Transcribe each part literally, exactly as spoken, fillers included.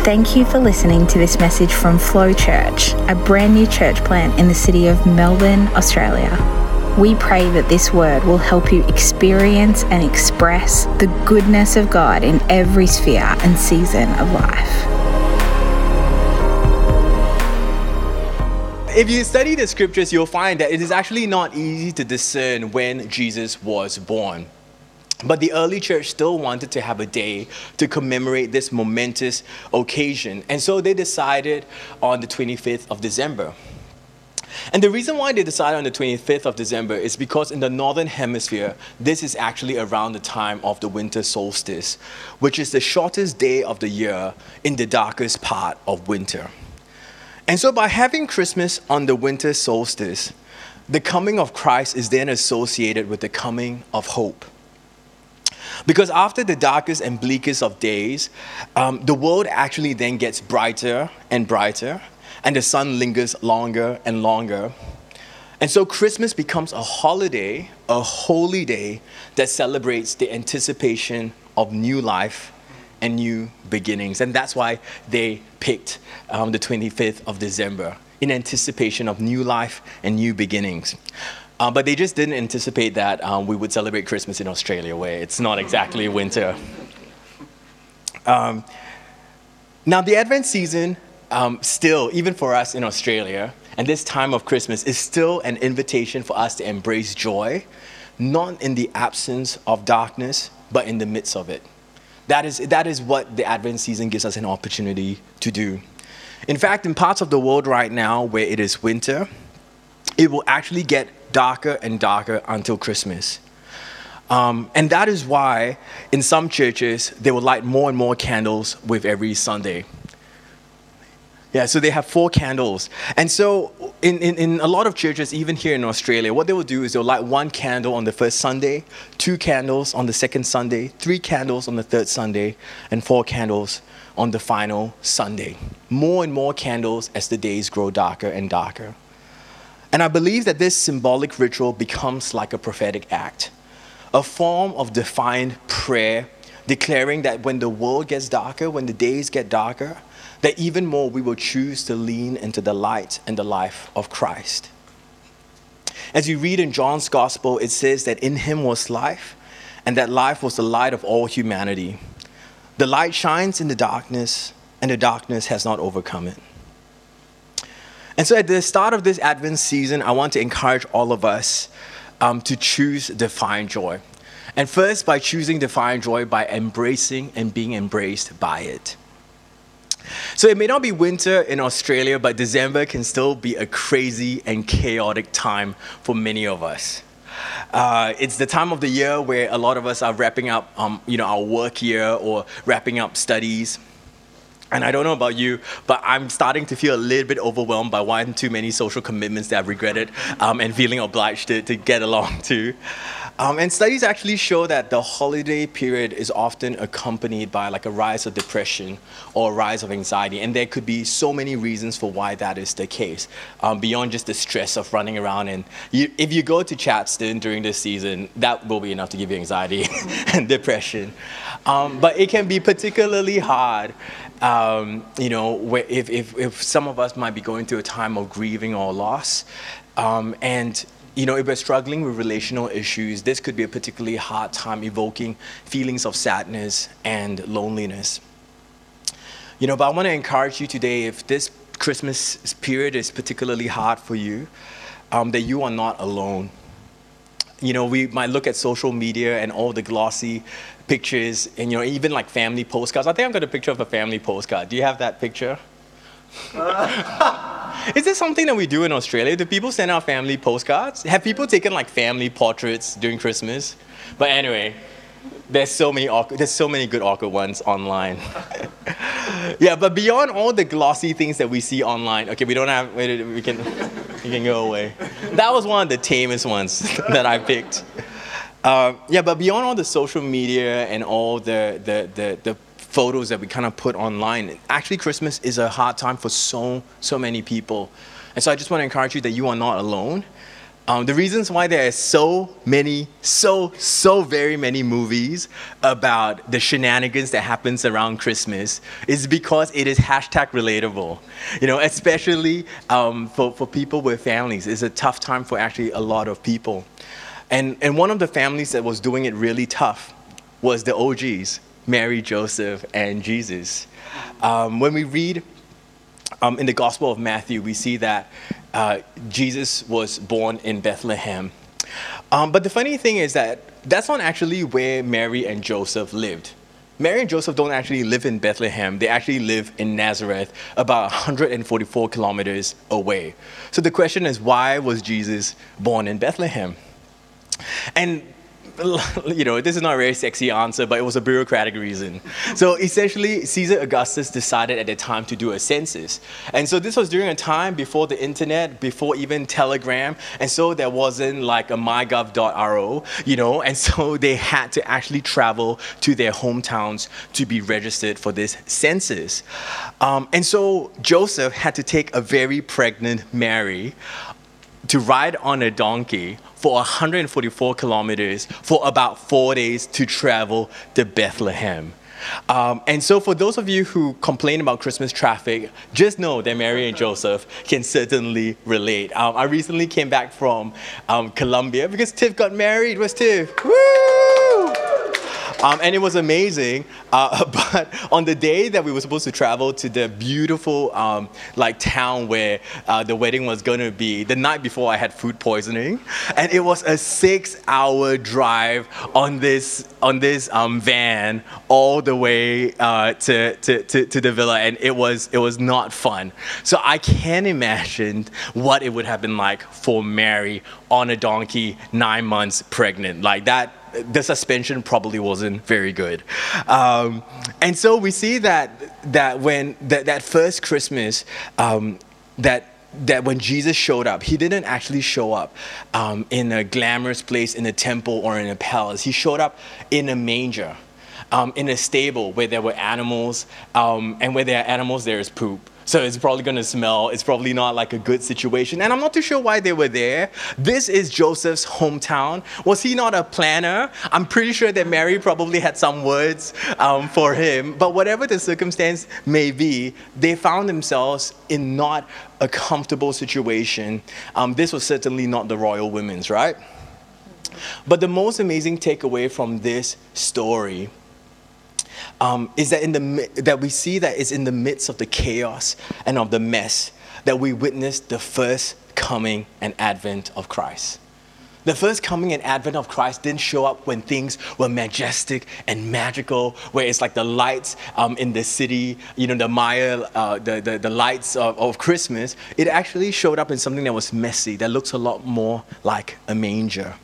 Thank you for listening to this message from Flow Church, a brand new church plant in the city of Melbourne, Australia. We pray that this word will help you experience and express the goodness of God in every sphere and season of life. If you study the scriptures, you'll find that it is actually not easy to discern when Jesus was born. But the early church still wanted to have a day to commemorate this momentous occasion. And so they decided on the twenty-fifth of December. And the reason why they decided on the twenty-fifth of December is because in the northern hemisphere, this is actually around the time of the winter solstice, which is the shortest day of the year in the darkest part of winter. And so by having Christmas on the winter solstice, the coming of Christ is then associated with the coming of hope. Because after the darkest and bleakest of days, um, the world actually then gets brighter and brighter, and the sun lingers longer and longer. And so Christmas becomes a holiday, a holy day that celebrates the anticipation of new life and new beginnings. And that's why they picked um, the twenty-fifth of December, in anticipation of new life and new beginnings. Uh, but they just didn't anticipate that um, we would celebrate Christmas in Australia, where it's not exactly winter. Um, now, the Advent season, um, still, even for us in Australia, and this time of Christmas, is still an invitation for us to embrace joy, not in the absence of darkness, but in the midst of it. That is, that is what the Advent season gives us an opportunity to do. In fact, in parts of the world right now where it is winter, it will actually get darker and darker until Christmas. Um, and that is why in some churches, they will light more and more candles with every Sunday. Yeah, so they have four candles. And so in, in, in a lot of churches, even here in Australia, what they will do is they'll light one candle on the first Sunday, two candles on the second Sunday, three candles on the third Sunday, and four candles on the final Sunday. More and more candles as the days grow darker and darker. And I believe that this symbolic ritual becomes like a prophetic act, a form of defined prayer, declaring that when the world gets darker, when the days get darker, that even more we will choose to lean into the light and the life of Christ. As you read in John's Gospel, it says that in him was life, and that life was the light of all humanity. The light shines in the darkness, and the darkness has not overcome it. And so at the start of this Advent season, I want to encourage all of us um, to choose divine joy. And first, by choosing divine joy, by embracing and being embraced by it. So it may not be winter in Australia, but December can still be a crazy and chaotic time for many of us. Uh, it's the time of the year where a lot of us are wrapping up um, you know, our work year or wrapping up studies. And I don't know about you, but I'm starting to feel a little bit overwhelmed by one too many social commitments that I've regretted um, and feeling obliged to, to get along to. Um, and studies actually show that the holiday period is often accompanied by like a rise of depression or a rise of anxiety. And there could be so many reasons for why that is the case, um, beyond just the stress of running around. And you, if you go to Chadstone during this season, that will be enough to give you anxiety and depression. Um, but it can be particularly hard Um, you know, where if, if, if some of us might be going through a time of grieving or loss, um, and, you know, if we're struggling with relational issues, this could be a particularly hard time evoking feelings of sadness and loneliness. You know, but I want to encourage you today, if this Christmas period is particularly hard for you, um, that you are not alone. You know, we might look at social media and all the glossy pictures and, you know, even like family postcards. I think I've got a picture of a family postcard. Do you have that picture? Is this something that we do in Australia? Do people send out family postcards? Have people taken like family portraits during Christmas? But anyway, there's so many awkward, there's so many good awkward ones online. Yeah, but beyond all the glossy things that we see online, okay, we don't have, we can, you can go away. That was one of the tamest ones that I picked. Uh, yeah, but beyond all the social media and all the, the, the, the photos that we kind of put online, actually Christmas is a hard time for so, so many people. And so I just want to encourage you that you are not alone. Um, the reasons why there are so many, so, so very many movies about the shenanigans that happens around Christmas is because it is hashtag relatable. You know, especially um, for, for people with families. It's a tough time for actually a lot of people. And, and one of the families that was doing it really tough was the O Gs, Mary, Joseph, and Jesus. Um, when we read um, in the Gospel of Matthew, we see that uh, Jesus was born in Bethlehem. Um, but the funny thing is that that's not actually where Mary and Joseph lived. Mary and Joseph don't actually live in Bethlehem. They actually live in Nazareth, about one hundred forty-four kilometers away. So the question is, why was Jesus born in Bethlehem? And you know, this is not a very sexy answer, but it was a bureaucratic reason. So essentially, Caesar Augustus decided at the time to do a census. And so this was during a time before the internet, before even Telegram. And so there wasn't like a my gov dot r o, you know, and so they had to actually travel to their hometowns to be registered for this census. Um, and so Joseph had to take a very pregnant Mary to ride on a donkey for one hundred forty-four kilometers for about four days to travel to Bethlehem. Um, and so for those of you who complain about Christmas traffic, just know that Mary and Joseph can certainly relate. Um, I recently came back from um, Colombia because Tiff got married. Where's Tiff? Woo! Um, and it was amazing, uh, but on the day that we were supposed to travel to the beautiful um, like town where uh, the wedding was going to be, the night before I had food poisoning, and it was a six-hour drive on this on this um, van all the way uh, to, to, to to the villa, and it was it was not fun. So I can't imagine what it would have been like for Mary on a donkey, nine months pregnant, like that. The suspension probably wasn't very good. Um, and so we see that that when that, that first Christmas, um, that that when Jesus showed up, he didn't actually show up um, in a glamorous place in a temple or in a palace. He showed up in a manger, um, in a stable where there were animals, um, and where there are animals, there is poop. So it's probably going to smell. It's probably not like a good situation. And I'm not too sure why they were there. This is Joseph's hometown. Was he not a planner? I'm pretty sure that Mary probably had some words um, for him. But whatever the circumstance may be, they found themselves in not a comfortable situation. Um, this was certainly not the royal women's, right? But the most amazing takeaway from this story Um, is that in the that we see that it's in the midst of the chaos and of the mess that we witness the first coming and advent of Christ. The first coming and advent of Christ didn't show up when things were majestic and magical, where it's like the lights um, in the city, you know, the Maya, uh, the, the, the lights of, of Christmas. It actually showed up in something that was messy, that looks a lot more like a manger.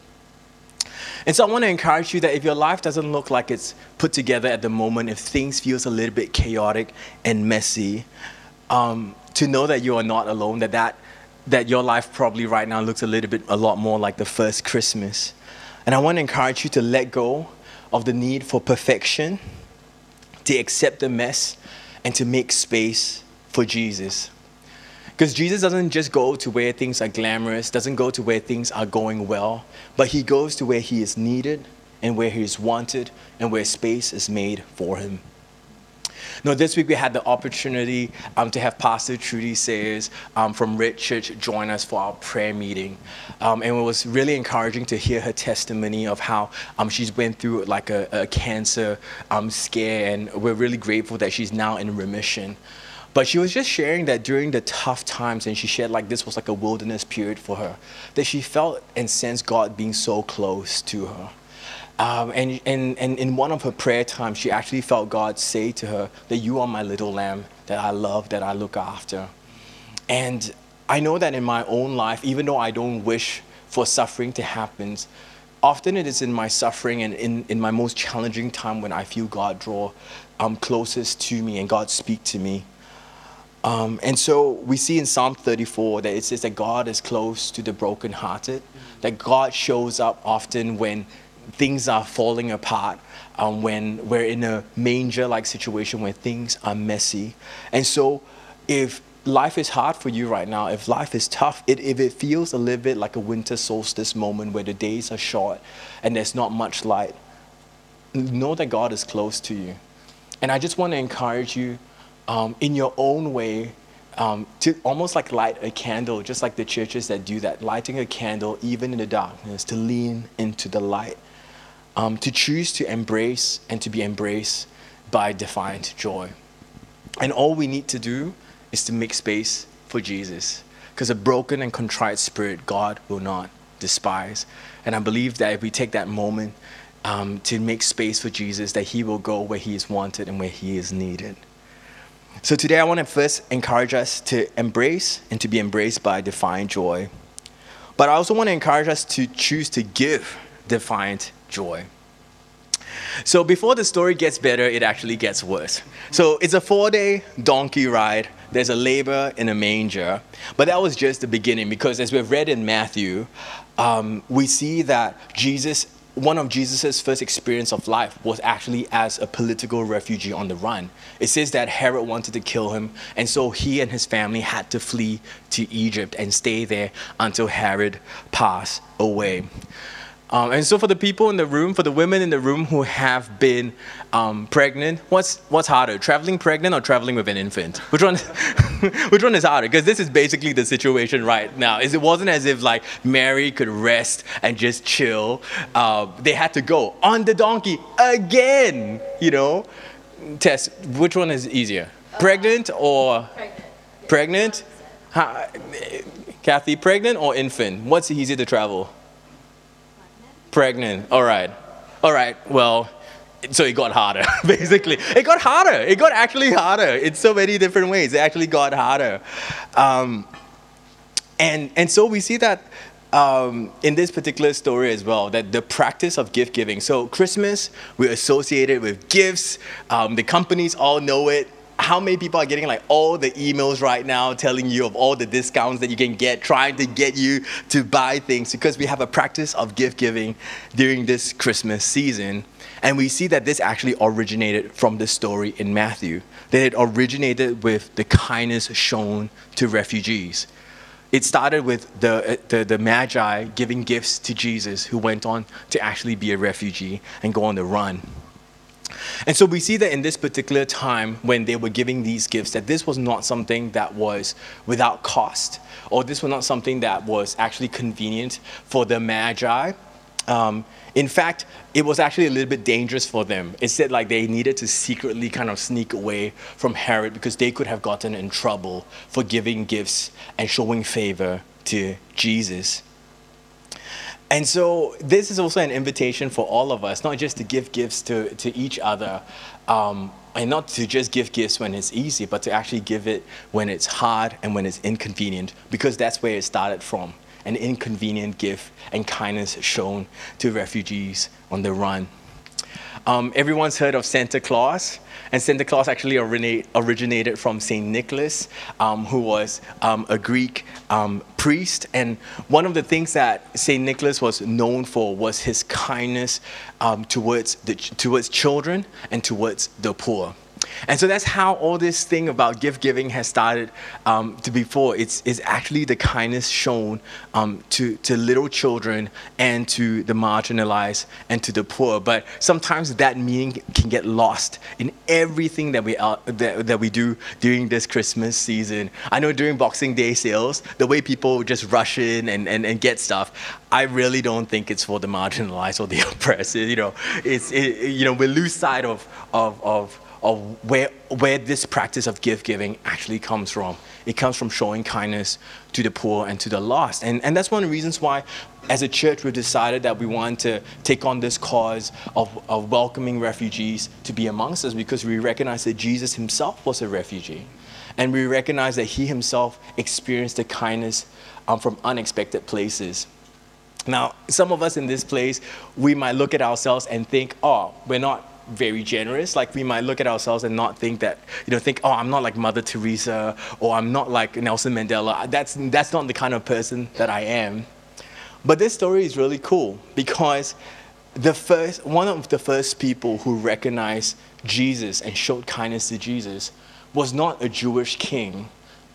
And so I want to encourage you that if your life doesn't look like it's put together at the moment, if things feels a little bit chaotic and messy, um, to know that you are not alone, that, that that your life probably right now looks a little bit, a lot more like the first Christmas. And I want to encourage you to let go of the need for perfection, to accept the mess, and to make space for Jesus. Because Jesus doesn't just go to where things are glamorous, doesn't go to where things are going well, but he goes to where he is needed and where he is wanted and where space is made for him. Now, this week we had the opportunity um, to have Pastor Trudy Sayers um, from Red Church join us for our prayer meeting. Um, and it was really encouraging to hear her testimony of how um, she's went through like a, a cancer um, scare, and we're really grateful that she's now in remission. But she was just sharing that during the tough times, and she shared like this was like a wilderness period for her, that she felt and sensed God being so close to her. Um, and, and, and in one of her prayer times, she actually felt God say to her that you are my little lamb that I love, that I look after. And I know that in my own life, even though I don't wish for suffering to happen, often it is in my suffering and in, in my most challenging time when I feel God draw um, closest to me and God speak to me. Um, and so we see in Psalm thirty-four that it says that God is close to the brokenhearted, that God shows up often when things are falling apart, um, when we're in a manger-like situation where things are messy. And so if life is hard for you right now, if life is tough, it, if it feels a little bit like a winter solstice moment where the days are short and there's not much light, know that God is close to you. And I just want to encourage you um, in your own way um, to almost like light a candle, just like the churches that do that, lighting a candle even in the darkness, to lean into the light, um, to choose to embrace and to be embraced by defiant joy. And all we need to do is to make space for Jesus, because a broken and contrite spirit God will not despise. And I believe that if we take that moment um, to make space for Jesus, that he will go where he is wanted and where he is needed. So today I want to first encourage us to embrace and to be embraced by defiant joy. But I also want to encourage us to choose to give defiant joy. So before the story gets better, it actually gets worse. So it's a four-day donkey ride. There's a labor in a manger. But that was just the beginning, because as we've read in Matthew, um, we see that Jesus, one of Jesus' first experience of life was actually as a political refugee on the run. It says that Herod wanted to kill him, and so he and his family had to flee to Egypt and stay there until Herod passed away. Um, and so for the people in the room, for the women in the room who have been um, pregnant, what's what's harder, traveling pregnant or traveling with an infant? Which one? Which one is harder? Because this is basically the situation right now. Is it wasn't as if like Mary could rest and just chill. Uh, they had to go on the donkey again. You know, Tess, which one is easier, pregnant or Pregnant. pregnant? How, Kathy, pregnant or infant? What's easier to travel? Pregnant. All right. All right. Well, so it got harder, basically. It got harder. It got actually harder in so many different ways. It actually got harder. Um, and, and so we see that um, in this particular story as well, that the practice of gift giving. So Christmas, we're associated with gifts. Um, the companies all know it. How many people are getting like all the emails right now telling you of all the discounts that you can get, trying to get you to buy things, because we have a practice of gift giving during this Christmas season. And we see that this actually originated from the story in Matthew, that it originated with the kindness shown to refugees. It started with the, the, the Magi giving gifts to Jesus, who went on to actually be a refugee and go on the run. And so we see that in this particular time when they were giving these gifts, that this was not something that was without cost, or this was not something that was actually convenient for the Magi. Um, in fact, it was actually a little bit dangerous for them. It said like they needed to secretly kind of sneak away from Herod, because they could have gotten in trouble for giving gifts and showing favor to Jesus. And so this is also an invitation for all of us, not just to give gifts to, to each other, um, and not to just give gifts when it's easy, but to actually give it when it's hard and when it's inconvenient, because that's where it started from, an inconvenient gift and kindness shown to refugees on the run. Um, everyone's heard of Santa Claus, and Santa Claus actually originate, originated from Saint Nicholas, um, who was um, a Greek um, priest. And one of the things that Saint Nicholas was known for was his kindness um, towards the, towards children and towards the poor. And so that's how all this thing about gift giving has started um, to be for. It's, it's actually the kindness shown um, to, to little children and to the marginalized and to the poor. But sometimes that meaning can get lost in everything that we, uh, that, that we do during this Christmas season. I know during Boxing Day sales, the way people just rush in and, and, and get stuff, I really don't think it's for the marginalized or the oppressed. You know, it's, it, you know, we lose sight of, of, of of where where this practice of gift giving actually comes from. It comes from showing kindness to the poor and to the lost. And, and that's one of the reasons why, as a church, we've decided that we want to take on this cause of, of welcoming refugees to be amongst us, because we recognize that Jesus himself was a refugee. And we recognize that he himself experienced the kindness um, from unexpected places. Now, some of us in this place, we might look at ourselves and think, oh, we're not very generous. Like we might look at ourselves and not think that, you know, think, oh, I'm not like Mother Teresa, or I'm not like Nelson Mandela. That's that's not the kind of person that I am. But this story is really cool, because the first one of the first people who recognized Jesus and showed kindness to Jesus was not a Jewish king,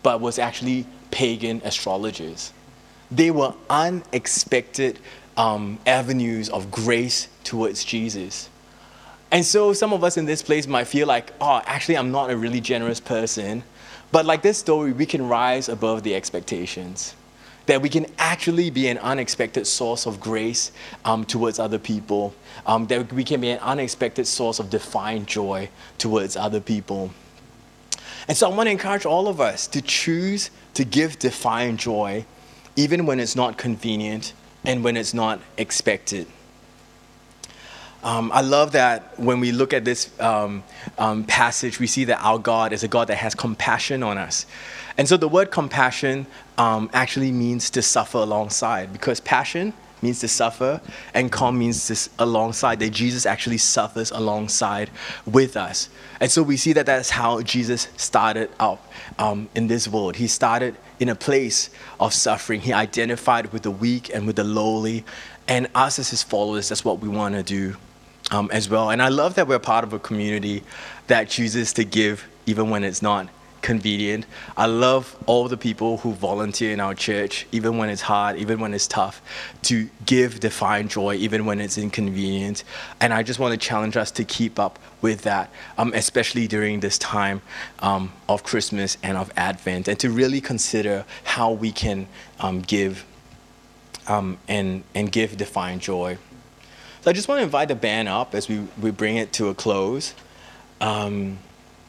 but was actually pagan astrologers. They were unexpected um, avenues of grace towards Jesus. And so some of us in this place might feel like, oh, actually, I'm not a really generous person. But like this story, we can rise above the expectations. That we can actually be an unexpected source of grace um, towards other people. Um, that we can be an unexpected source of divine joy towards other people. And so I want to encourage all of us to choose to give divine joy, even when it's not convenient and when it's not expected. Um, I love that when we look at this um, um, passage, we see that our God is a God that has compassion on us. And so the word compassion um, actually means to suffer alongside, because passion means to suffer and com means to alongside, that Jesus actually suffers alongside with us. And so we see that that's how Jesus started out um, in this world. He started in a place of suffering. He identified with the weak and with the lowly. And us as his followers, that's what we want to do um, as well. And I love that we're part of a community that chooses to give even when it's not convenient. I love all the people who volunteer in our church, even when it's hard, even when it's tough, to give divine joy, even when it's inconvenient. And I just want to challenge us to keep up with that, um, especially during this time um, of Christmas and of Advent, and to really consider how we can um, give um, and, and give divine joy. So I just want to invite the band up as we, we bring it to a close. Um,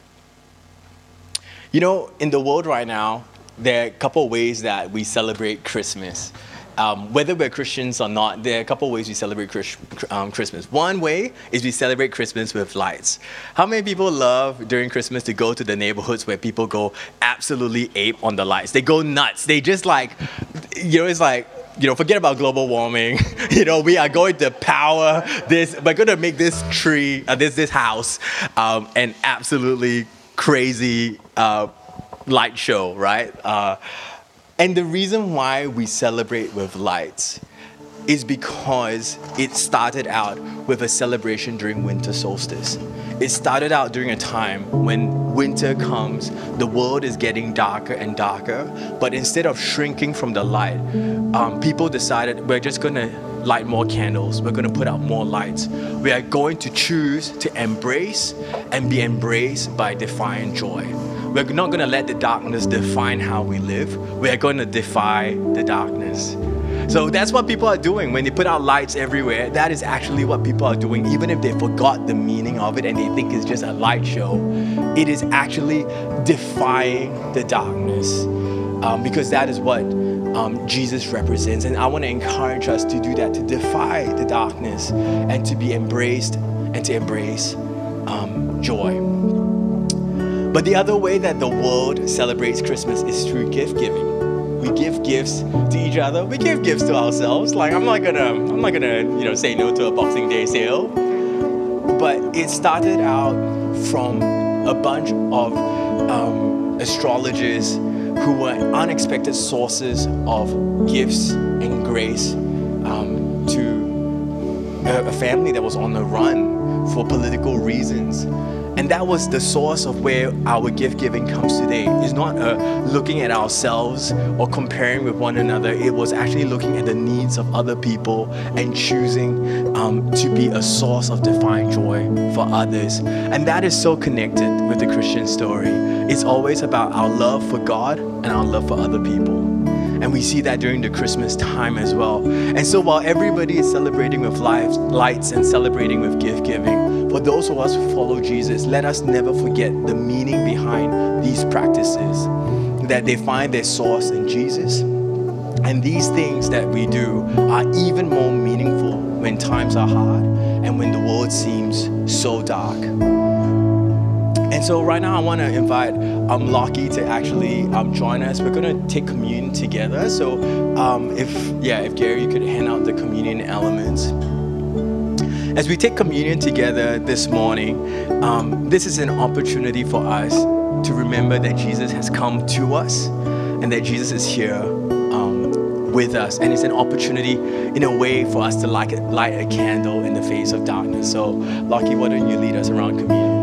You know, in the world right now, there are a couple of ways that we celebrate Christmas. Um, whether we're Christians or not, there are a couple of ways we celebrate Chris, um, Christmas. One way is we celebrate Christmas with lights. How many people love during Christmas to go to the neighborhoods where people go absolutely ape on the lights? They go nuts. They just like, you know, it's like, you know, forget about global warming. You know, we are going to power this. We're going to make this tree, uh, this this house, um, an absolutely crazy uh, light show, right? Uh, and the reason why we celebrate with lights is because it started out with a celebration during winter solstice. It started out during a time when winter comes, the world is getting darker and darker, but instead of shrinking from the light, um, people decided we're just gonna light more candles, we're gonna put out more lights. We are going to choose to embrace and be embraced by divine joy. We're not gonna let the darkness define how we live. We are gonna defy the darkness. So that's what people are doing when they put out lights everywhere. That is actually what people are doing, even if they forgot the meaning of it and they think it's just a light show. It is actually defying the darkness, um, because that is what um, Jesus represents. And I want to encourage us to do that, to defy the darkness and to be embraced and to embrace um, joy. But the other way that the world celebrates Christmas is through gift giving. We give gifts to each other. We give gifts to ourselves. Like I'm not gonna, I'm not gonna, you know, say no to a Boxing Day sale. But it started out from a bunch of um, astrologers who were unexpected sources of gifts and grace um, to a, a family that was on the run for political reasons. And that was the source of where our gift giving comes today. It's not uh, looking at ourselves or comparing with one another. It was actually looking at the needs of other people and choosing um, to be a source of divine joy for others. And that is so connected with the Christian story. It's always about our love for God and our love for other people. And we see that during the Christmas time as well. And so while everybody is celebrating with lights, lights and celebrating with gift giving, for those of us who follow Jesus, let us never forget the meaning behind these practices, that they find their source in Jesus. And these things that we do are even more meaningful when times are hard and when the world seems so dark. And so right now I want to invite um, Lockie to actually um, join us. We're going to take communion together. So um, if, yeah, if Gary, you could hand out the communion elements. As we take communion together this morning, um, this is an opportunity for us to remember that Jesus has come to us and that Jesus is here um, with us. And it's an opportunity in a way for us to light a, light a candle in the face of darkness. So Lockie, why don't you lead us around communion?